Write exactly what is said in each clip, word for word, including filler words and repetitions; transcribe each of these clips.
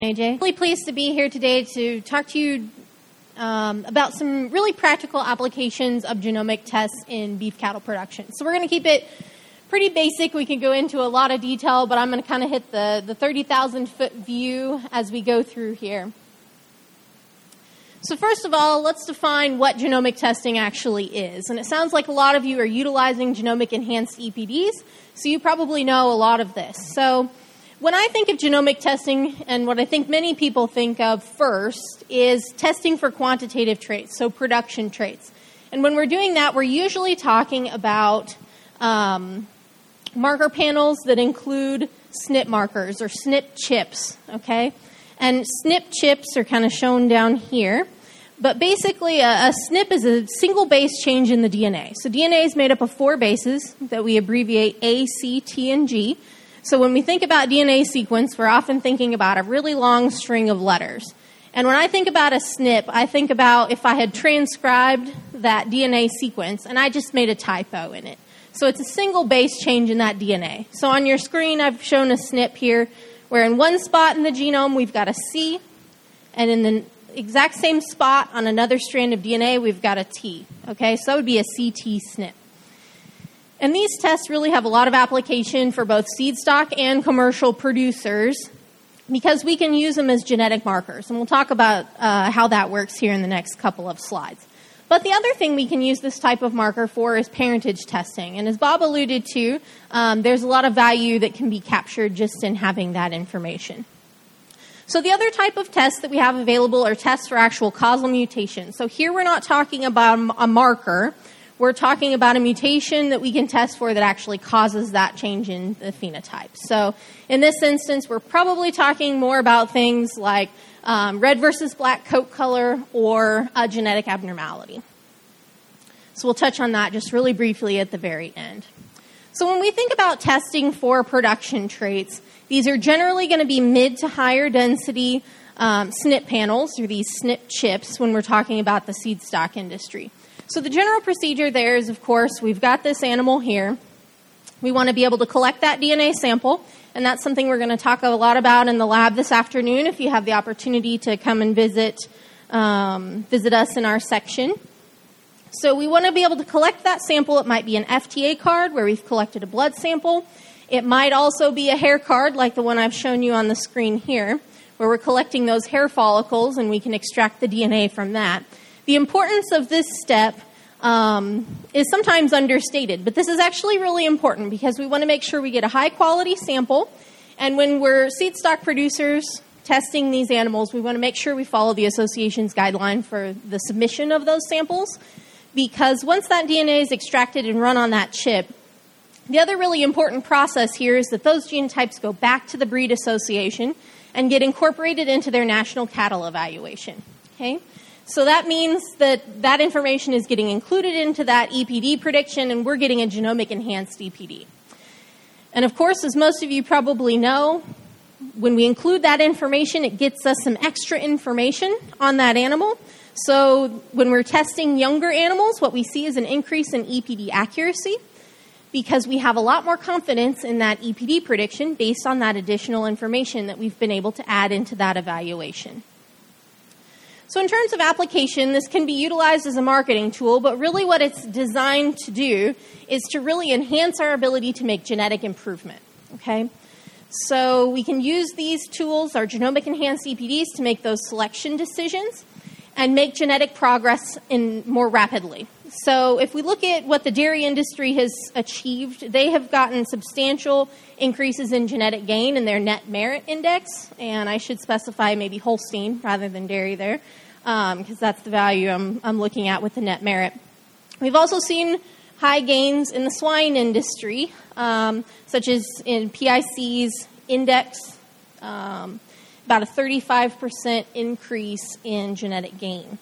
A J. Really pleased to be here today to talk to you um, about some really practical applications of genomic tests in beef cattle production. So we're going to keep it pretty basic. We can go into a lot of detail, but I'm going to kind of hit the, the thirty thousand foot view as we go through here. So first of all, let's define what genomic testing actually is. And it sounds like a lot of you are utilizing genomic enhanced E P Ds, so you probably know a lot of this. So when I think of genomic testing, and what I think many people think of first, is testing for quantitative traits, so production traits. And when we're doing that, we're usually talking about um, marker panels that include S N P markers or S N P chips, okay? And S N P chips are kind of shown down here. But basically, a, a S N P is a single base change in the D N A. So D N A is made up of four bases that we abbreviate A, C, T, and G. So when we think about D N A sequence, we're often thinking about a really long string of letters. And when I think about a S N P, I think about if I had transcribed that D N A sequence and I just made a typo in it. So it's a single base change in that D N A. So on your screen, I've shown a S N P here, where in one spot in the genome, we've got a C, and in the exact same spot on another strand of D N A, we've got a T. Okay, so that would be a C T S N P. And these tests really have a lot of application for both seed stock and commercial producers because we can use them as genetic markers. And we'll talk about uh, how that works here in the next couple of slides. But the other thing we can use this type of marker for is parentage testing. And as Bob alluded to, um, there's a lot of value that can be captured just in having that information. So the other type of tests that we have available are tests for actual causal mutations. So here we're not talking about a marker. We're talking about a mutation that we can test for that actually causes that change in the phenotype. So in this instance, we're probably talking more about things like um, red versus black coat color or a genetic abnormality. So we'll touch on that just really briefly at the very end. So when we think about testing for production traits, these are generally going to be mid to higher density um, S N P panels, or these S N P chips, when we're talking about the seed stock industry. So the general procedure there is, of course, we've got this animal here. We want to be able to collect that D N A sample, and that's something we're going to talk a lot about in the lab this afternoon if you have the opportunity to come and visit, um, visit us in our section. So we want to be able to collect that sample. It might be an F T A card where we've collected a blood sample. It might also be a hair card like the one I've shown you on the screen here, where we're collecting those hair follicles and we can extract the D N A from that. The importance of this step um, is sometimes understated, but this is actually really important because we want to make sure we get a high-quality sample, and when we're seed stock producers testing these animals, we want to make sure we follow the association's guideline for the submission of those samples, because once that D N A is extracted and run on that chip, the other really important process here is that those genotypes go back to the breed association and get incorporated into their national cattle evaluation. Okay? So that means that that information is getting included into that E P D prediction, and we're getting a genomic enhanced E P D. And of course, as most of you probably know, when we include that information, it gets us some extra information on that animal. So when we're testing younger animals, what we see is an increase in E P D accuracy because we have a lot more confidence in that E P D prediction based on that additional information that we've been able to add into that evaluation. So in terms of application, this can be utilized as a marketing tool, but really what it's designed to do is to really enhance our ability to make genetic improvement, okay? So we can use these tools, our genomic enhanced E P Ds, to make those selection decisions and make genetic progress in more rapidly. So if we look at what the dairy industry has achieved, they have gotten substantial increases in genetic gain in their net merit index, and I should specify maybe Holstein rather than dairy there, because um, that's the value I'm, I'm looking at with the net merit. We've also seen high gains in the swine industry, um, such as in P I C's index, um, about a thirty-five percent increase in genetic gain.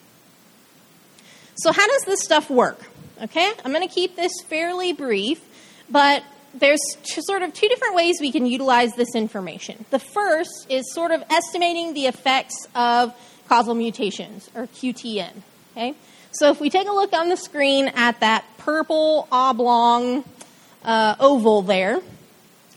So how does this stuff work? Okay, I'm going to keep this fairly brief, but there's two, sort of two different ways we can utilize this information. The first is sort of estimating the effects of causal mutations, or Q T N. Okay, so if we take a look on the screen at that purple oblong uh, oval there,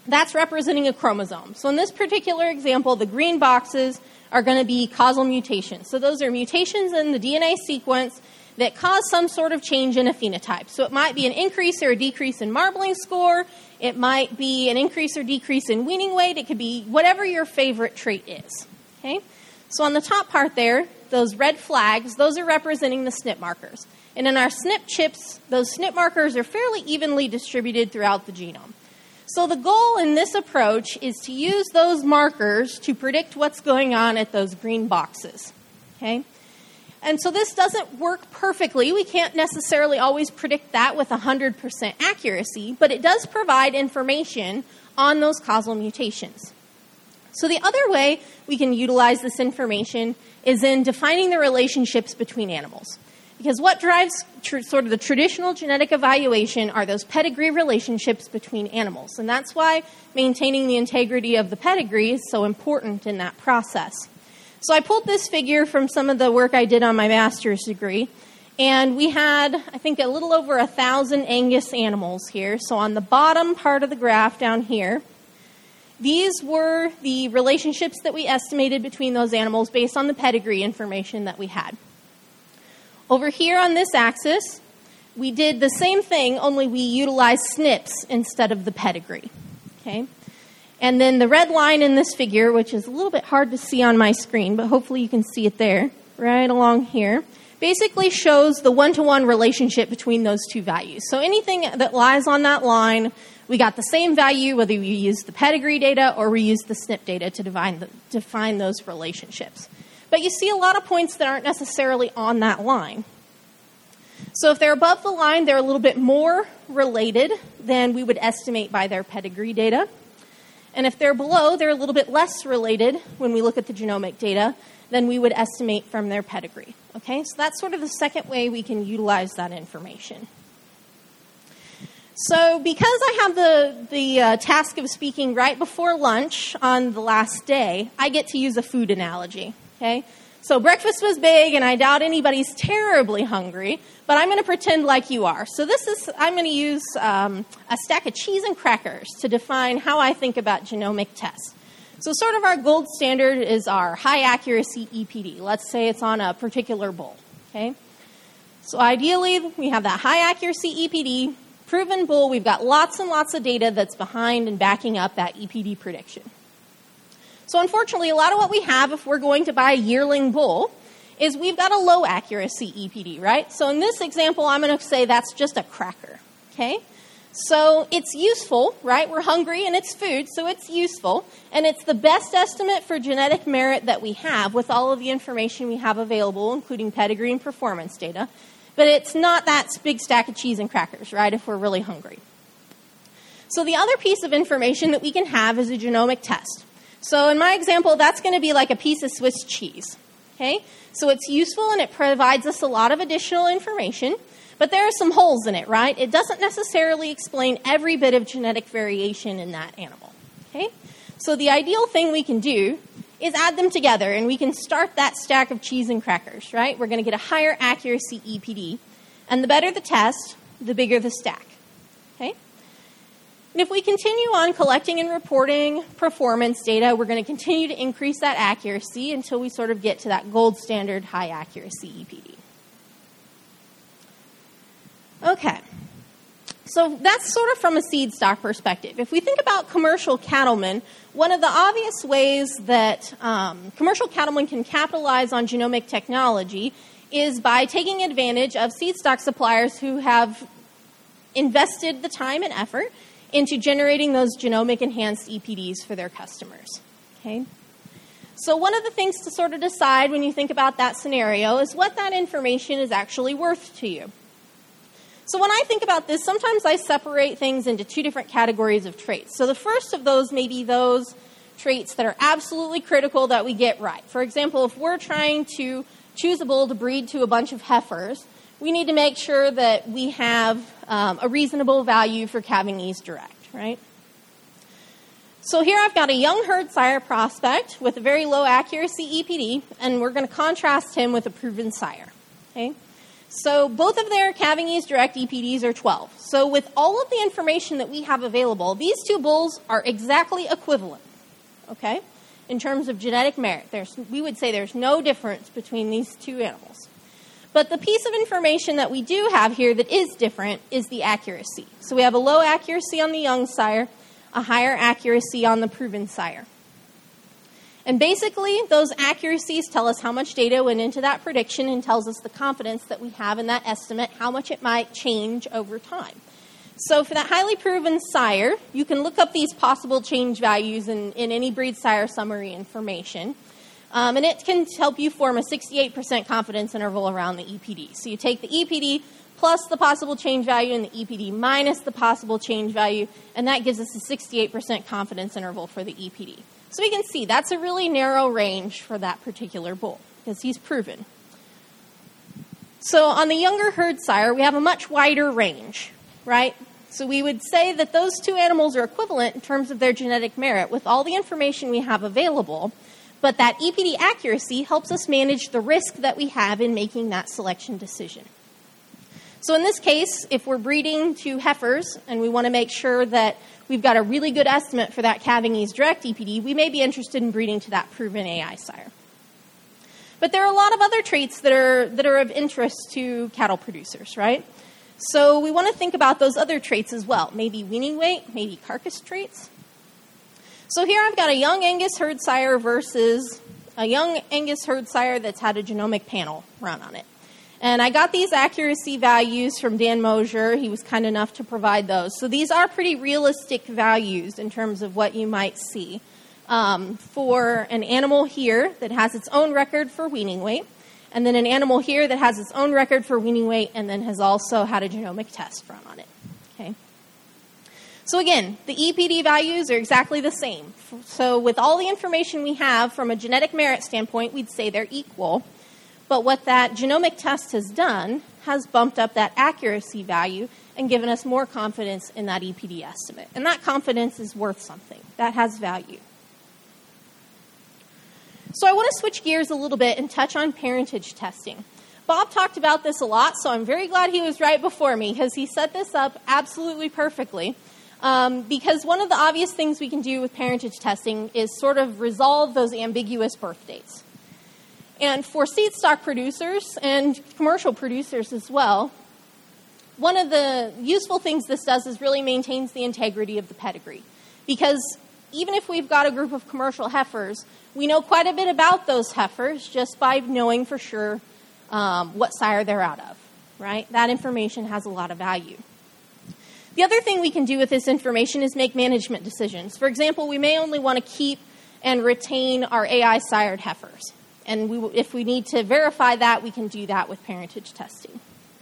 that's representing a chromosome. So in this particular example, the green boxes are going to be causal mutations. So those are mutations in the D N A sequence that cause some sort of change in a phenotype. So it might be an increase or a decrease in marbling score. It might be an increase or decrease in weaning weight. It could be whatever your favorite trait is. Okay? So on the top part there, those red flags, those are representing the S N P markers. And in our S N P chips, those S N P markers are fairly evenly distributed throughout the genome. So the goal in this approach is to use those markers to predict what's going on at those green boxes. Okay? And so this doesn't work perfectly. We can't necessarily always predict that with one hundred percent accuracy, but it does provide information on those causal mutations. So the other way we can utilize this information is in defining the relationships between animals. Because what drives tr- sort of the traditional genetic evaluation are those pedigree relationships between animals. And that's why maintaining the integrity of the pedigree is so important in that process. So I pulled this figure from some of the work I did on my master's degree. And we had, I think, a little over a thousand Angus animals here. So on the bottom part of the graph down here, these were the relationships that we estimated between those animals based on the pedigree information that we had. Over here on this axis, we did the same thing, only we utilized S N Ps instead of the pedigree. Okay? And then the red line in this figure, which is a little bit hard to see on my screen, but hopefully you can see it there, right along here, basically shows the one-to-one relationship between those two values. So anything that lies on that line, we got the same value whether we use the pedigree data or we use the S N P data to define, the, define those relationships. But you see a lot of points that aren't necessarily on that line. So if they're above the line, they're a little bit more related than we would estimate by their pedigree data. And if they're below, they're a little bit less related when we look at the genomic data than we would estimate from their pedigree. Okay, so that's sort of the second way we can utilize that information. So because I have the, the uh, task of speaking right before lunch on the last day, I get to use a food analogy. Okay, so breakfast was big, and I doubt anybody's terribly hungry, but I'm going to pretend like you are. So this is, I'm going to use um, a stack of cheese and crackers to define how I think about genomic tests. So sort of our gold standard is our high accuracy E P D. Let's say it's on a particular bowl. Okay, so ideally we have that high accuracy E P D, proven bowl. We've got lots and lots of data that's behind and backing up that E P D prediction. So unfortunately, a lot of what we have if we're going to buy a yearling bull is we've got a low accuracy E P D, right? So in this example, I'm going to say that's just a cracker, okay? So it's useful, right? We're hungry and it's food, so it's useful. And it's the best estimate for genetic merit that we have with all of the information we have available, including pedigree and performance data. But it's not that big stack of cheese and crackers, right, if we're really hungry. So the other piece of information that we can have is a genomic test. So in my example, that's going to be like a piece of Swiss cheese, okay? So it's useful and it provides us a lot of additional information, but there are some holes in it, right? It doesn't necessarily explain every bit of genetic variation in that animal, okay? So the ideal thing we can do is add them together, and we can start that stack of cheese and crackers, right? We're going to get a higher accuracy E P D, and the better the test, the bigger the stack, okay? And if we continue on collecting and reporting performance data, we're going to continue to increase that accuracy until we sort of get to that gold standard high accuracy E P D. Okay. So that's sort of from a seed stock perspective. If we think about commercial cattlemen, one of the obvious ways that um, commercial cattlemen can capitalize on genomic technology is by taking advantage of seed stock suppliers who have invested the time and effort into generating those genomic enhanced E P Ds for their customers. Okay? So one of the things to sort of decide when you think about that scenario is what that information is actually worth to you. So when I think about this, sometimes I separate things into two different categories of traits. So the first of those may be those traits that are absolutely critical that we get right. For example, if we're trying to choose a bull to breed to a bunch of heifers, we need to make sure that we have um, a reasonable value for calving ease direct, right? So here I've got a young herd sire prospect with a very low accuracy E P D, and we're going to contrast him with a proven sire, okay? So both of their Cavingese direct E P Ds are twelve. So with all of the information that we have available, these two bulls are exactly equivalent, okay, in terms of genetic merit. There's, we would say there's no difference between these two animals. But the piece of information that we do have here that is different is the accuracy. So we have a low accuracy on the young sire, a higher accuracy on the proven sire. And basically, those accuracies tell us how much data went into that prediction and tells us the confidence that we have in that estimate, how much it might change over time. So for that highly proven sire, you can look up these possible change values in, in any breed sire summary information. Um, and it can help you form a sixty-eight percent confidence interval around the E P D. So you take the E P D plus the possible change value and the E P D minus the possible change value, and that gives us a sixty-eight percent confidence interval for the E P D. So we can see that's a really narrow range for that particular bull because he's proven. So on the younger herd sire, we have a much wider range, right? So we would say that those two animals are equivalent in terms of their genetic merit with all the information we have available, but that E P D accuracy helps us manage the risk that we have in making that selection decision. So in this case, if we're breeding two heifers and we want to make sure that we've got a really good estimate for that Cavingese direct E P D, we may be interested in breeding to that proven A I sire. But there are a lot of other traits that are that are of interest to cattle producers, right? So we want to think about those other traits as well. Maybe weaning weight, maybe carcass traits. So here I've got a young Angus herd sire versus a young Angus herd sire that's had a genomic panel run on it. And I got these accuracy values from Dan Mosier. He was kind enough to provide those. So these are pretty realistic values in terms of what you might see um, for an animal here that has its own record for weaning weight, and then an animal here that has its own record for weaning weight and then has also had a genomic test run on it. Okay. So again, the E P D values are exactly the same. So with all the information we have from a genetic merit standpoint, we'd say they're equal. But what that genomic test has done has bumped up that accuracy value and given us more confidence in that E P D estimate. And that confidence is worth something. That has value. So I want to switch gears a little bit and touch on parentage testing. Bob talked about this a lot, so I'm very glad he was right before me because he set this up absolutely perfectly. Um, because one of the obvious things we can do with parentage testing is sort of resolve those ambiguous birth dates. And for seed stock producers and commercial producers as well, one of the useful things this does is really maintains the integrity of the pedigree. Because even if we've got a group of commercial heifers, we know quite a bit about those heifers just by knowing for sure um, what sire they're out of, right? That information has a lot of value. The other thing we can do with this information is make management decisions. For example, we may only want to keep and retain our A I sired heifers. And we, if we need to verify that, we can do that with parentage testing.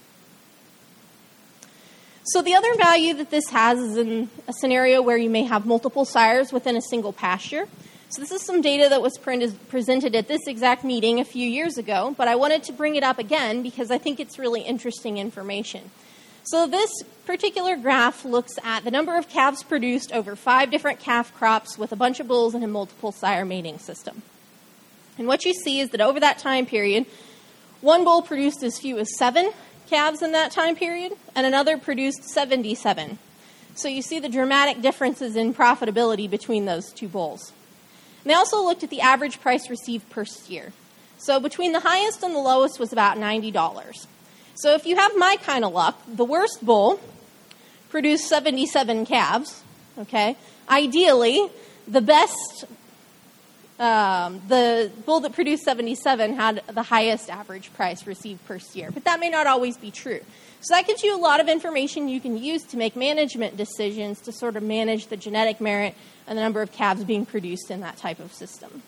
So the other value that this has is in a scenario where you may have multiple sires within a single pasture. So this is some data that was printed, presented at this exact meeting a few years ago, but I wanted to bring it up again because I think it's really interesting information. So this particular graph looks at the number of calves produced over five different calf crops with a bunch of bulls in a multiple sire mating system. And what you see is that over that time period, one bull produced as few as seven calves in that time period, and another produced seventy-seven. So you see the dramatic differences in profitability between those two bulls. And they also looked at the average price received per steer. So between the highest and the lowest was about ninety dollars. So if you have my kind of luck, the worst bull produced seventy-seven calves, okay? Ideally, the best, um, the bull that produced seventy-seven had the highest average price received per steer. But that may not always be true. So that gives you a lot of information you can use to make management decisions to sort of manage the genetic merit and the number of calves being produced in that type of system.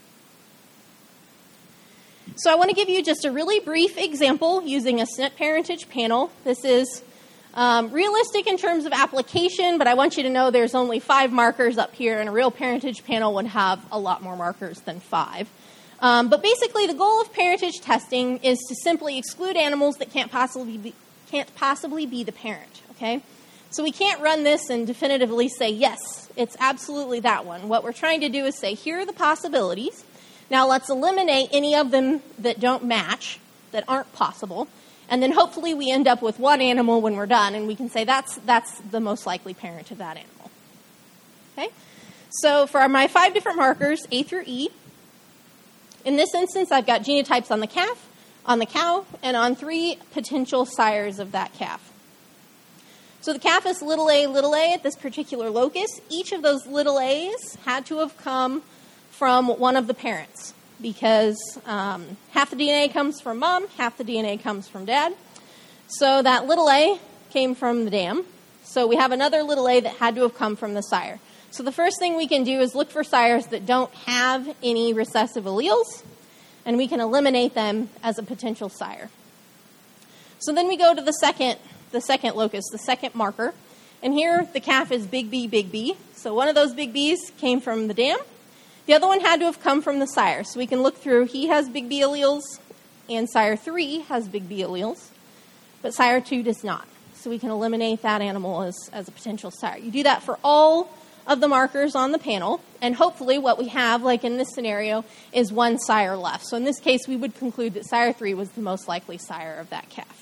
So I want to give you just a really brief example using a S N P parentage panel. This is um, realistic in terms of application, but I want you to know there's only five markers up here, and a real parentage panel would have a lot more markers than five. Um, but basically, the goal of parentage testing is to simply exclude animals that can't possibly be, can't possibly be the parent, okay? So we can't run this and definitively say, yes, it's absolutely that one. What we're trying to do is say, here are the possibilities. Now let's eliminate any of them that don't match, that aren't possible, And then hopefully we end up with one animal when we're done, and we can say that's that's the most likely parent of that animal. Okay? So for my five different markers, A through E, in this instance, I've got genotypes on the calf, on the cow, and on three potential sires of that calf. So the calf is little a, little a at this particular locus. Each of those little a's had to have come from one of the parents because um, half the D N A comes from mom, half the D N A comes from dad. So that little a came from the dam. So we have another little a that had to have come from the sire. So the first thing we can do is look for sires that don't have any recessive alleles, and we can eliminate them as a potential sire. So then we go to the second the second locus, the second marker. And here the calf is big B, big B. So one of those big B's came from the dam. The other one had to have come from the sire. So we can look through, he has big B alleles, and sire three has big B alleles, but sire two does not. So we can eliminate that animal as, as a potential sire. You do that for all of the markers on the panel, and hopefully what we have, like in this scenario, is one sire left. So in this case, we would conclude that sire three was the most likely sire of that calf.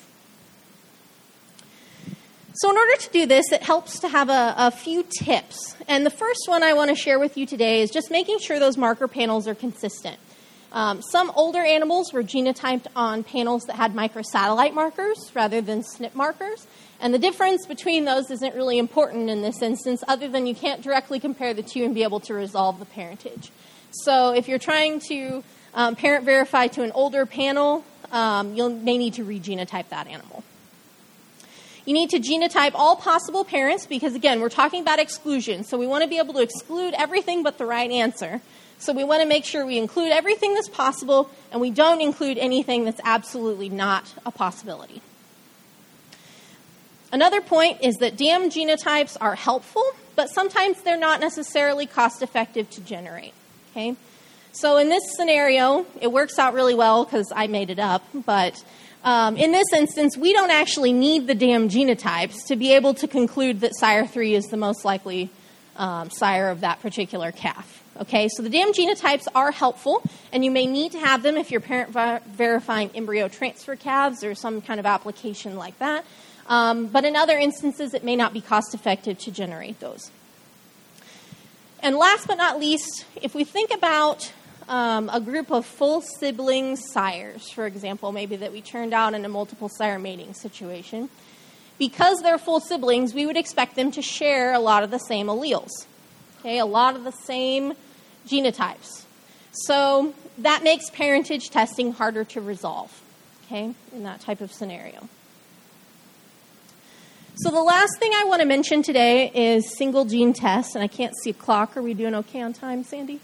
So in order to do this, it helps to have a, a few tips. And the first one I want to share with you today is just making sure those marker panels are consistent. Um, some older animals were genotyped on panels that had microsatellite markers rather than S N P markers. And the difference between those isn't really important in this instance, other than you can't directly compare the two and be able to resolve the parentage. So if you're trying to um, parent verify to an older panel, um, you may need to regenotype that animal. You need to genotype all possible parents because, again, we're talking about exclusion. So we want to be able to exclude everything but the right answer. So we want to make sure we include everything that's possible and we don't include anything that's absolutely not a possibility. Another point is that D M genotypes are helpful, but sometimes they're not necessarily cost-effective to generate. Okay? So in this scenario, it works out really well because I made it up, but Um, in this instance, we don't actually need the D M genotypes to be able to conclude that sire three is the most likely um, sire of that particular calf. Okay, so the D M genotypes are helpful, and you may need to have them if you're parent ver- verifying embryo transfer calves or some kind of application like that. Um, but in other instances, it may not be cost-effective to generate those. And last but not least, if we think about Um, a group of full sibling sires, for example, maybe that we turned out in a multiple sire mating situation. Because they're full siblings, we would expect them to share a lot of the same alleles, okay, a lot of the same genotypes. So that makes parentage testing harder to resolve, okay, in that type of scenario. So the last thing I want to mention today is single gene tests, and I can't see a clock. Are we doing okay on time, Sandy?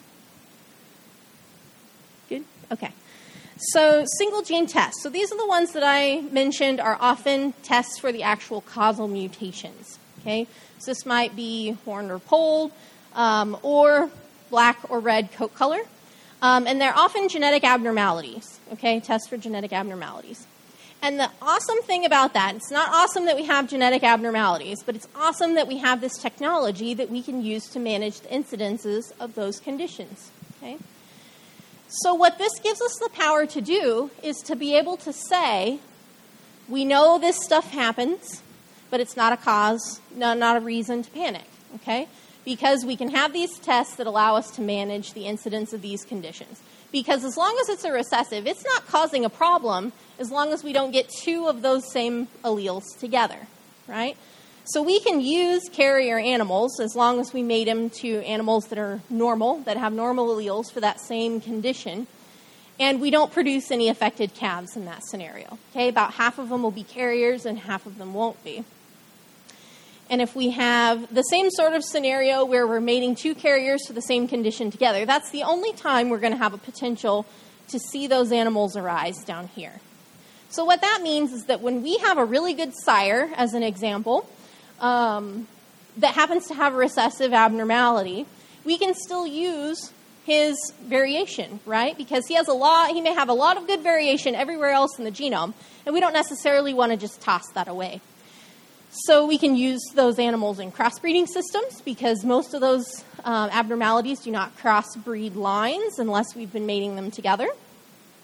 Good? Okay. So single gene tests. So these are the ones that I mentioned are often tests for the actual causal mutations. Okay. So this might be horned or polled, um, or black or red coat color. Um, and they're often genetic abnormalities. Okay. Tests for genetic abnormalities. And the awesome thing about that, it's not awesome that we have genetic abnormalities, but it's awesome that we have this technology that we can use to manage the incidences of those conditions. Okay. So what this gives us the power to do is to be able to say, we know this stuff happens, but it's not a cause, no, not a reason to panic, okay? Because we can have these tests that allow us to manage the incidence of these conditions. Because as long as it's a recessive, it's not causing a problem as long as we don't get two of those same alleles together, right? So we can use carrier animals as long as we mate them to animals that are normal, that have normal alleles for that same condition, and we don't produce any affected calves in that scenario. Okay, about half of them will be carriers and half of them won't be. And if we have the same sort of scenario where we're mating two carriers for the same condition together, that's the only time we're going to have a potential to see those animals arise down here. So what that means is that when we have a really good sire, as an example, Um, that happens to have a recessive abnormality, we can still use his variation, right? Because he has a lot, he may have a lot of good variation everywhere else in the genome, and we don't necessarily want to just toss that away. So we can use those animals in crossbreeding systems because most of those um, abnormalities do not crossbreed lines unless we've been mating them together.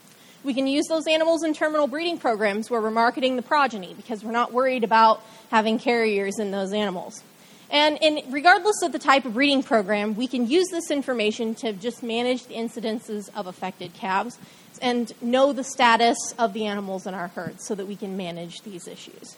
We can use those animals in terminal breeding programs where we're marketing the progeny because we're not worried about having carriers in those animals. And in, regardless of the type of breeding program, we can use this information to just manage the incidences of affected calves and know the status of the animals in our herd so that we can manage these issues.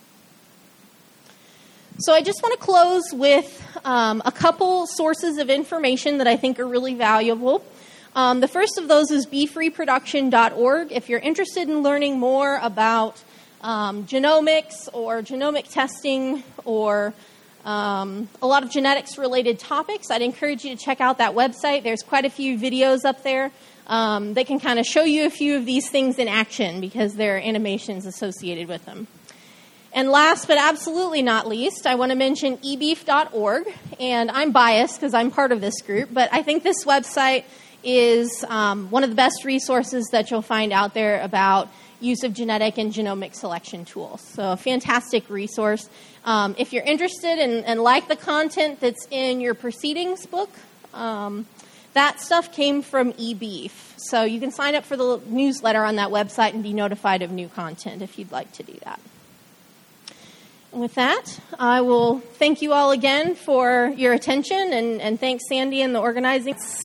So I just want to close with um, a couple sources of information that I think are really valuable. Um, the first of those is beef reproduction dot org. If you're interested in learning more about um, genomics or genomic testing or um, a lot of genetics-related topics, I'd encourage you to check out that website. There's quite a few videos up there um, that can kind of show you a few of these things in action because there are animations associated with them. And last but absolutely not least, I want to mention e beef dot org. And I'm biased because I'm part of this group, but I think this website is um, one of the best resources that you'll find out there about use of genetic and genomic selection tools. So a fantastic resource. Um, if you're interested in, and like the content that's in your proceedings book, um, that stuff came from eBeef. So you can sign up for the newsletter on that website and be notified of new content if you'd like to do that. With that, I will thank you all again for your attention, and, and thanks Sandy and the organizing.